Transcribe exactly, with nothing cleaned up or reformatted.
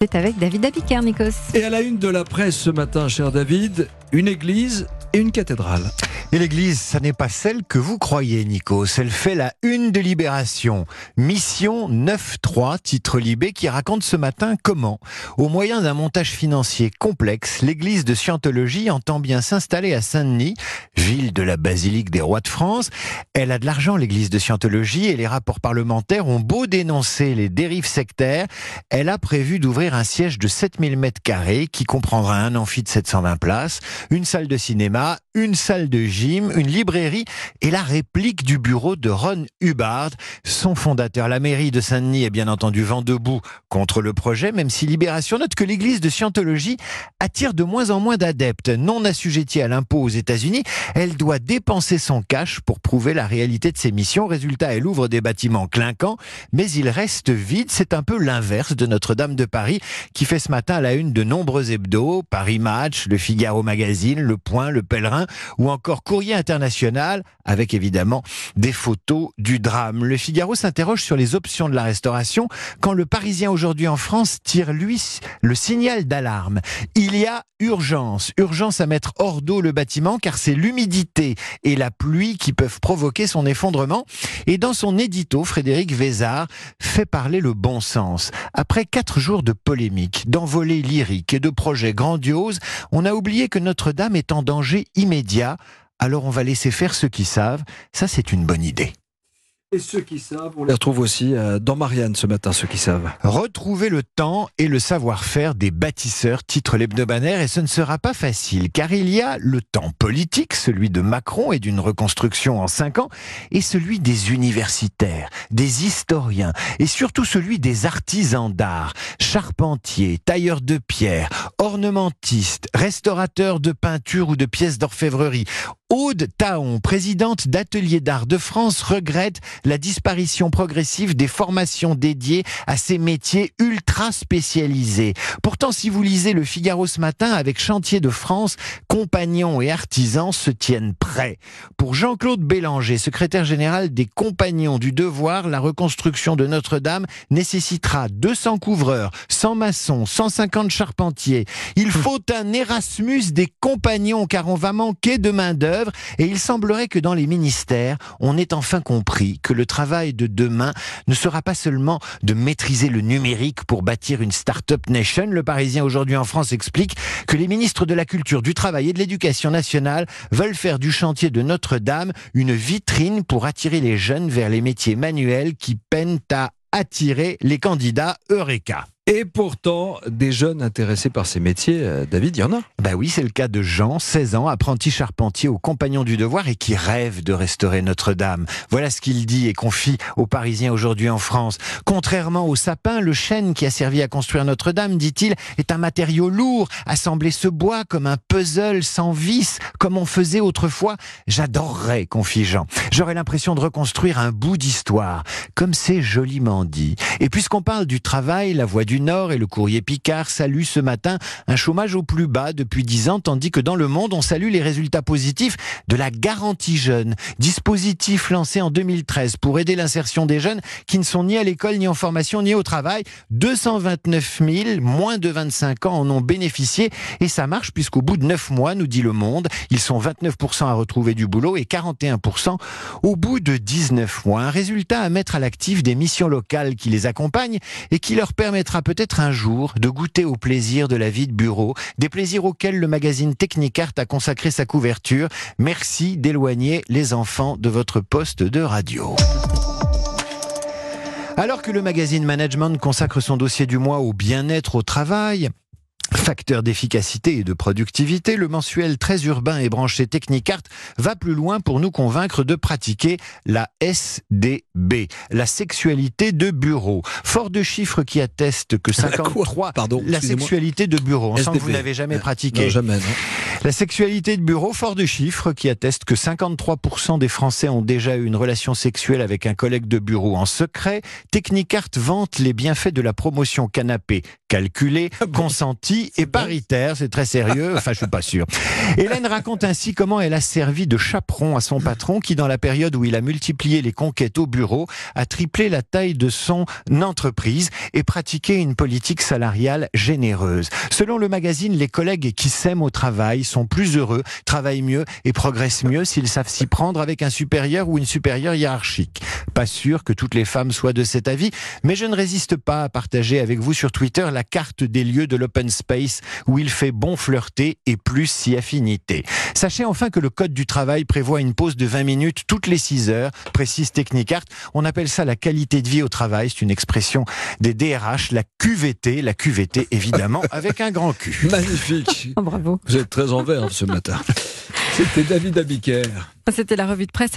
C'est avec David Abiker, Nikos. Et à la une de la presse ce matin, cher David, une église et une cathédrale. Et l'église, ça n'est pas celle que vous croyez, Nikos. Elle fait la une de Libération. Mission neuf trois, titre Libé, qui raconte ce matin comment, au moyen d'un montage financier complexe, l'église de Scientologie entend bien s'installer à Saint-Denis, ville de la basilique des rois de France. Elle a de l'argent, l'église de Scientologie, et les rapports parlementaires ont beau dénoncer les dérives sectaires. Elle a prévu d'ouvrir un siège de sept mille mètres carrés qui comprendra un amphi de sept cent vingt places, une salle de cinéma, une salle de gym, une librairie et la réplique du bureau de Ron Hubbard, son fondateur. La mairie de Saint-Denis est bien entendu vent debout contre le projet, même si Libération note que l'église de Scientologie attire de moins en moins d'adeptes. Non assujettie à l'impôt aux États-Unis, elle doit dépenser son cash pour prouver la réalité de ses missions. Résultat, elle ouvre des bâtiments clinquants, mais ils restent vides. C'est un peu l'inverse de Notre-Dame de Paris, qui fait ce matin la une de nombreux hebdos, Paris Match, Le Figaro Magazine, Le Point, Le Pèlerin, ou encore Courrier International, avec évidemment des photos du drame. Le Figaro s'interroge sur les options de la restauration quand le Parisien aujourd'hui en France tire, lui, le signal d'alarme. Il y a urgence, urgence à mettre hors d'eau le bâtiment, car c'est l'humidité et la pluie qui peuvent provoquer son effondrement. Et dans son édito, Frédéric Vézard fait parler le bon sens. Après quatre jours de polémiques, d'envolées lyriques et de projets grandioses, on a oublié que Notre-Dame est en danger immédiat. Alors on va laisser faire ceux qui savent. Ça, c'est une bonne idée. Et ceux qui savent, on les retrouve aussi dans Marianne ce matin, ceux qui savent. Retrouver le temps et le savoir-faire des bâtisseurs, titre l'hebdomadaire, et ce ne sera pas facile, car il y a le temps politique, celui de Macron et d'une reconstruction en cinq ans, et celui des universitaires, des historiens, et surtout celui des artisans d'art, charpentiers, tailleurs de pierre, ornementistes, restaurateurs de peinture ou de pièces d'orfèvrerie. Aude Taon, présidente d'Ateliers d'Art de France, regrette la disparition progressive des formations dédiées à ces métiers ultra spécialisés. Pourtant, si vous lisez Le Figaro ce matin, avec Chantier de France, compagnons et artisans se tiennent prêts. Pour Jean-Claude Bélanger, secrétaire général des Compagnons du Devoir, la reconstruction de Notre-Dame nécessitera deux cents couvreurs, cent maçons, cent cinquante charpentiers. Il faut un Erasmus des compagnons, car on va manquer de main-d'œuvre. Et il semblerait que dans les ministères, on ait enfin compris que le travail de demain ne sera pas seulement de maîtriser le numérique pour bâtir une start-up nation. Le Parisien aujourd'hui en France explique que les ministres de la Culture, du Travail et de l'Éducation nationale veulent faire du chantier de Notre-Dame une vitrine pour attirer les jeunes vers les métiers manuels qui peinent à attirer les candidats Eureka. Et pourtant, des jeunes intéressés par ces métiers, euh, David, il y en a. Bah oui, c'est le cas de Jean, seize ans, apprenti charpentier aux Compagnons du Devoir et qui rêve de restaurer Notre-Dame. Voilà ce qu'il dit et confie aux Parisiens aujourd'hui en France. Contrairement au sapin, le chêne qui a servi à construire Notre-Dame, dit-il, est un matériau lourd. Assembler ce bois comme un puzzle sans vis, comme on faisait autrefois, j'adorerais, confie Jean. J'aurais l'impression de reconstruire un bout d'histoire, comme c'est joliment dit. Et puisqu'on parle du travail, la Voix du Nord et le Courrier Picard saluent ce matin un chômage au plus bas depuis dix ans, tandis que dans le monde, on salue les résultats positifs de la garantie jeune, dispositif lancé en deux mille treize pour aider l'insertion des jeunes qui ne sont ni à l'école, ni en formation, ni au travail. deux cent vingt-neuf mille, moins de vingt-cinq ans, en ont bénéficié et ça marche puisqu'au bout de neuf mois, nous dit Le Monde, ils sont vingt-neuf pour cent à retrouver du boulot et quarante et un pour cent au bout de dix-neuf mois. Un résultat à mettre à l'actif des missions locales qui les accompagnent et qui leur permettra peut-être un jour de goûter au plaisir de la vie de bureau, des plaisirs auxquels le magazine Technicart a consacré sa couverture. Merci d'éloigner les enfants de votre poste de radio. Alors que le magazine Management consacre son dossier du mois au bien-être au travail, facteur d'efficacité et de productivité, le mensuel très urbain et branché Technicart va plus loin pour nous convaincre de pratiquer la S D B, la sexualité de bureau. Fort de chiffres qui attestent que cinquante-trois... Pardon, la sexualité de bureau, on sent que vous n'avez jamais pratiqué. Non, jamais, non. La sexualité de bureau, fort de chiffres qui attestent que cinquante-trois pour cent des Français ont déjà eu une relation sexuelle avec un collègue de bureau en secret. Technicart vante les bienfaits de la promotion canapé calculé, consenti et paritaire. C'est très sérieux, enfin je suis pas sûr. Hélène raconte ainsi comment elle a servi de chaperon à son patron qui, dans la période où il a multiplié les conquêtes au bureau, a triplé la taille de son entreprise et pratiqué une politique salariale généreuse. Selon le magazine, les collègues qui s'aiment au travail sont plus heureux, travaillent mieux et progressent mieux s'ils savent s'y prendre avec un supérieur ou une supérieure hiérarchique. Pas sûr que toutes les femmes soient de cet avis, mais je ne résiste pas à partager avec vous sur Twitter la carte des lieux de l'open space où il fait bon flirter et plus si affinité. Sachez enfin que le code du travail prévoit une pause de vingt minutes toutes les six heures, précise Technicart. On appelle ça la qualité de vie au travail, c'est une expression des D R H, la Q V T, la Q V T évidemment avec un grand Q. Magnifique. Oh, bravo. Vous êtes très en verve ce matin. C'était David Abiker. C'était la revue de presse.